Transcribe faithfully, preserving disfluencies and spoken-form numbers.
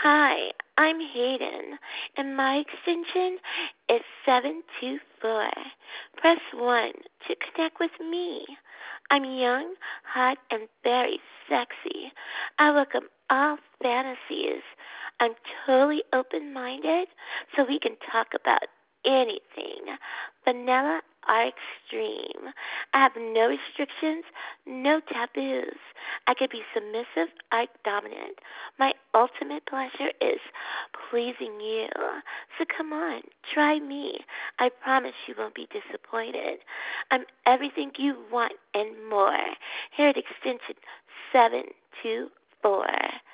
Hi, I'm Hayden, and my extension is seven two four. Press one to connect with me. I'm young, hot, and very sexy. I welcome all fantasies. I'm totally open minded, so we can talk about anything. Vanilla or extreme. I have no restrictions, no taboos. I could be submissive or dominant. My ultimate pleasure is pleasing you. So come on, try me. I promise you won't be disappointed. I'm everything you want and more. Here at Extension seven two four.